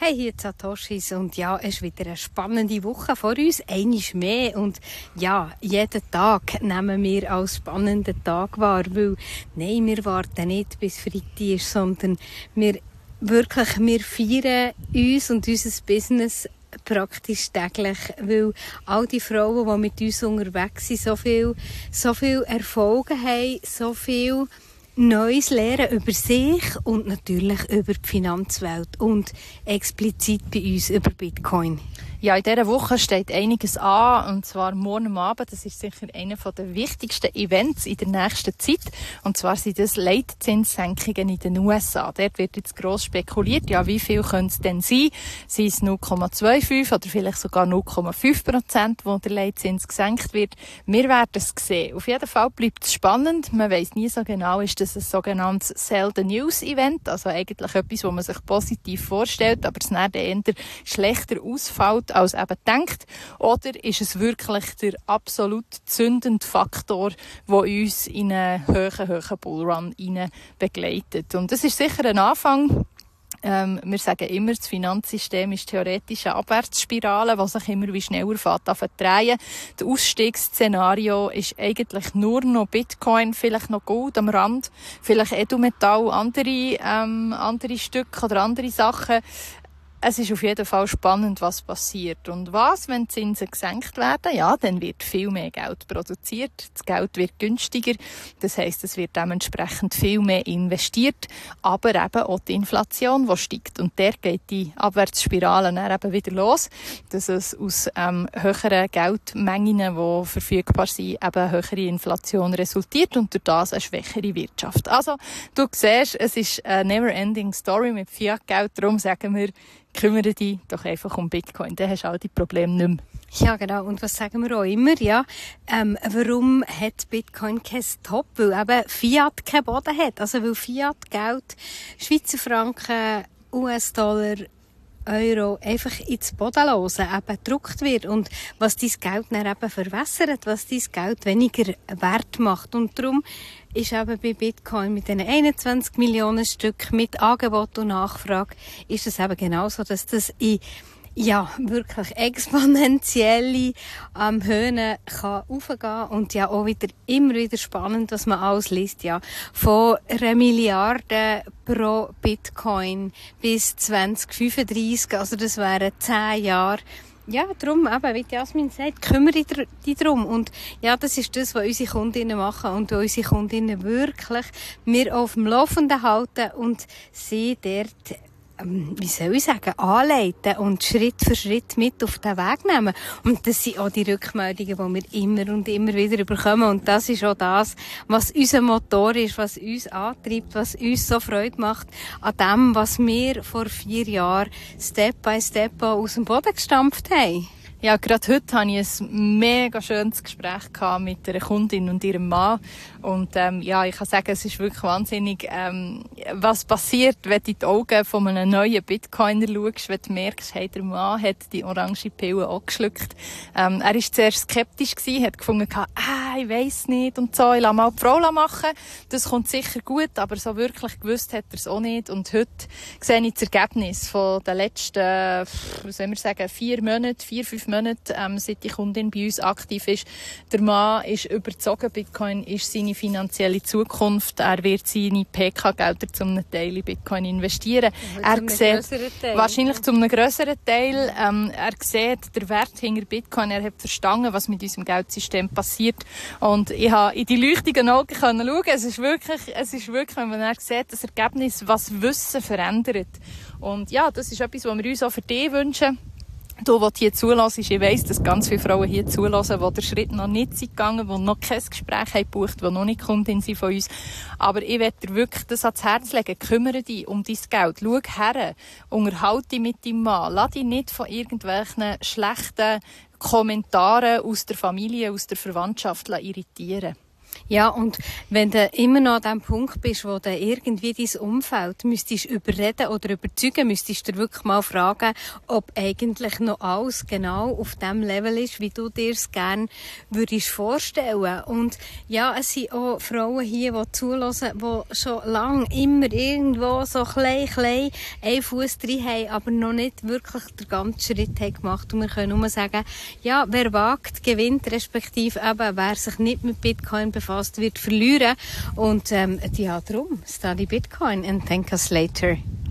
Hey, hier die Satoshis und ja, es ist wieder eine spannende Woche vor uns, einmal mehr und ja, jeden Tag nehmen wir als spannenden Tag wahr, weil nein, wir warten nicht bis Freitag ist, sondern wir feiern uns und unser Business praktisch täglich, weil all die Frauen, die mit uns unterwegs sind, so viel Erfolge haben, so viel Neues lernen über sich und natürlich über die Finanzwelt und explizit bei uns über Bitcoin. Ja, in dieser Woche steht einiges an, und zwar morgen Abend. Das ist sicher einer der wichtigsten Events in der nächsten Zeit. Und zwar sind das Leitzinssenkungen in den USA. Dort wird jetzt gross spekuliert, ja, wie viel können es denn sein? Sind es 0,25 oder vielleicht sogar 0,5%, wo der Leitzins gesenkt wird? Wir werden es sehen. Auf jeden Fall bleibt es spannend. Man weiss nie so genau, ist das ein sogenanntes Sell the News Event, also eigentlich etwas, wo man sich positiv vorstellt, aber es dann eher schlechter ausfällt, als eben denkt, oder ist es wirklich der absolut zündende Faktor, der uns in einen hohen Bullrun hinein begleitet. Und das ist sicher ein Anfang. Wir sagen immer, das Finanzsystem ist theoretisch eine Abwärtsspirale, die sich immer wie schneller drehen. Das Ausstiegsszenario ist eigentlich nur noch Bitcoin, vielleicht noch Gold am Rand, vielleicht Edelmetall, andere Stücke oder andere Sachen. Es ist auf jeden Fall spannend, was passiert. Und was, wenn die Zinsen gesenkt werden? Ja, dann wird viel mehr Geld produziert. Das Geld wird günstiger. Das heisst, es wird dementsprechend viel mehr investiert. Aber eben auch die Inflation, die steigt. Und der geht die Abwärtsspirale dann eben wieder los. Dass es aus höheren Geldmengen, die verfügbar sind, eben höhere Inflation resultiert und durch das eine schwächere Wirtschaft. Also, du siehst, es ist eine never-ending Story mit Fiat-Geld. Darum sagen wir, kümmere dich doch einfach um Bitcoin. Dann hast du all die Probleme nicht mehr. Ja, genau. Und was sagen wir auch immer, ja? Warum hat Bitcoin kein Top? Weil eben Fiat keinen Boden hat. Also, weil Fiat-Geld, Schweizer Franken, US-Dollar, Euro einfach ins Bodenlose eben gedruckt wird und was dein Geld dann eben verwässert, was dein Geld weniger wert macht. Und darum ist eben bei Bitcoin mit den 21 Millionen Stück mit Angebot und Nachfrage ist es eben genauso, dass das in wirklich exponentielle Höhen kann raufgehen und ja auch immer wieder spannend, was man alles liest, ja. Von 1 Milliarde pro Bitcoin bis 2035, also das wären 10 Jahre. Ja, darum, eben, wie Jasmin sagt, kümmere dich darum. Und ja, das ist das, was unsere Kundinnen machen und wo unsere Kundinnen wirklich wir auf dem Laufenden halten und sie dort anleiten und Schritt für Schritt mit auf den Weg nehmen. Und das sind auch die Rückmeldungen, die wir immer und immer wieder bekommen. Und das ist auch das, was unser Motor ist, was uns antreibt, was uns so Freude macht an dem, was wir vor 4 Jahren Step by Step aus dem Boden gestampft haben. Ja, gerade heute hatte ich ein mega schönes Gespräch mit einer Kundin und ihrem Mann. Und ich kann sagen, es ist wirklich wahnsinnig, was passiert, wenn du in die Augen von einem neuen Bitcoiner schaust, wenn du merkst, hey, der Mann hat die orange Pille auch geschluckt. Er war zuerst skeptisch gewesen, hat gefunden, ich weiss nicht und so, ich lasse mal die Frau machen. Das kommt sicher gut, aber so wirklich gewusst hat er es auch nicht. Und heute sehe ich das Ergebnis von den letzten, 4 Monaten, 5 Monate, seit die Kundin bei uns aktiv ist. Der Mann ist überzogen. Bitcoin ist seine finanzielle Zukunft. Er wird seine PK-Gelder zum Teil in Bitcoin investieren. Er sieht, wahrscheinlich zu einem grösseren Teil. Er sieht den Wert hinter Bitcoin. Er hat verstanden, was mit unserem Geldsystem passiert. Und ich habe in die leuchtenden Augen schauen. Es ist wirklich, wenn man sieht, das Ergebnis, was Wissen verändert. Und ja, das ist etwas, was wir uns auch für dich wünschen. Du, der hier zulässt, ich weiss, dass ganz viele Frauen hier zulassen, die den Schritt noch nicht sind gegangen, die noch kein Gespräch haben gebucht, die noch nicht Kundin sind von uns. Aber ich möchte dir wirklich das ans Herz legen. Kümmere dich um dein Geld. Schau her. Unterhalte dich mit deinem Mann. Lass dich nicht von irgendwelchen schlechten Kommentaren aus der Familie, aus der Verwandtschaft irritieren. Ja, und wenn du immer noch an dem Punkt bist, wo du irgendwie dein Umfeld müsstest überreden oder überzeugen, müsstest du dir wirklich mal fragen, ob eigentlich noch alles genau auf dem Level ist, wie du dir es gerne würdest vorstellen. Und ja, es sind auch Frauen hier, die zuhören, die schon lange immer irgendwo so klein einen Fuß drin haben, aber noch nicht wirklich den ganzen Schritt haben gemacht. Und wir können nur sagen, ja, wer wagt, gewinnt, respektive eben, wer sich nicht mit Bitcoin befasst, wird verlieren. Und ja, darum, study Bitcoin and thank us later.